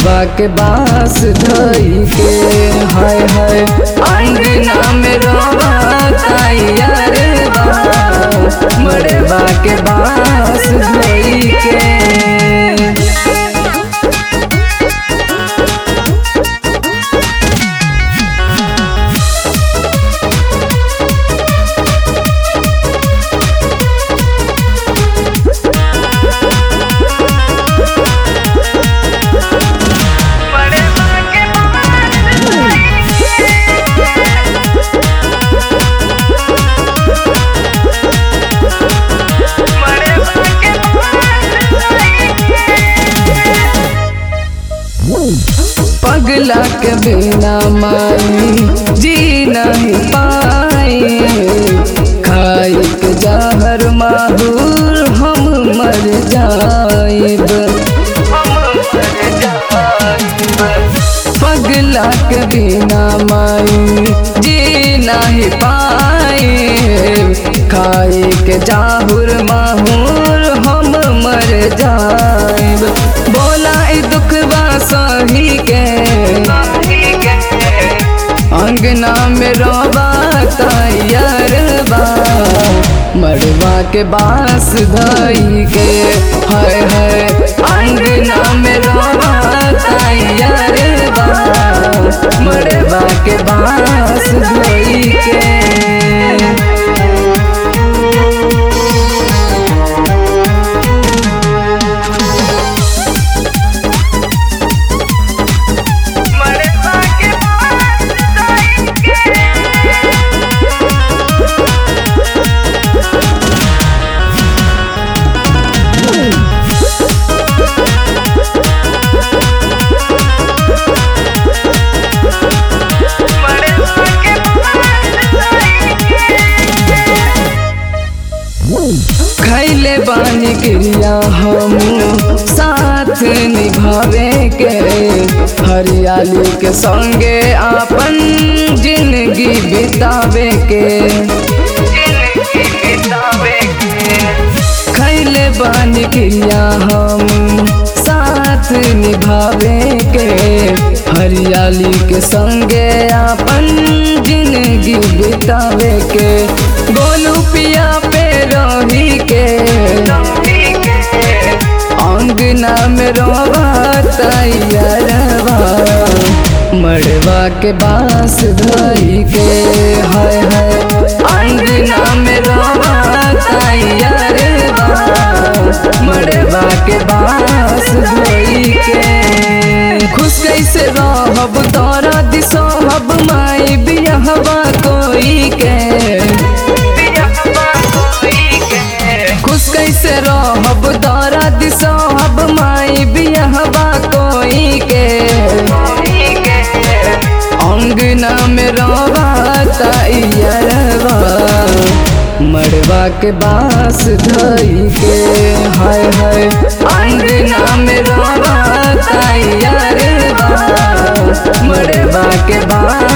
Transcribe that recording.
मड़वा के बांस धई के हाय हाय अंगना में रोवाता यारवा मड़वा के बांस धई के। पगला के बिना माई जी नहीं पाए खाई के जहर माहूर हम मर जाएब। पगला के बिना माई जी नहीं पाए खाई के जहर माहूर हम मर जाएब। बोला दुखवा सही के अंगना में रोवाता यारवा मड़वा के बांस धई के हाय हाय अंगना में रोवाता यारवा मड़वा के बांस धई के। खैले बानी क्रिया हम साथ निभावे के हरियाली के संगे आपन जिंदगी बितावे के। खैले बानी क्रिया हम साथ निभावे के हरियाली के संगे आपन जिंदगी बितावे के। गोलू पिया पे रही के अंगना में रोवाता यारवा मड़वा के बांस धई के हाय हाय अंगना में रोवाता यारवा मड़वा के बांस धई के। खुश कैसे रहब तोरा दिसहब माई बियाहवा कोई के। खुश कैसे रहब तोरा दिसहब माई बियाहवा कोई के। अंगना में रोवाता यारवा मड़वा के बांस धई के हाय हाय अंगना में रोवाता यारवा मड़वा के बांस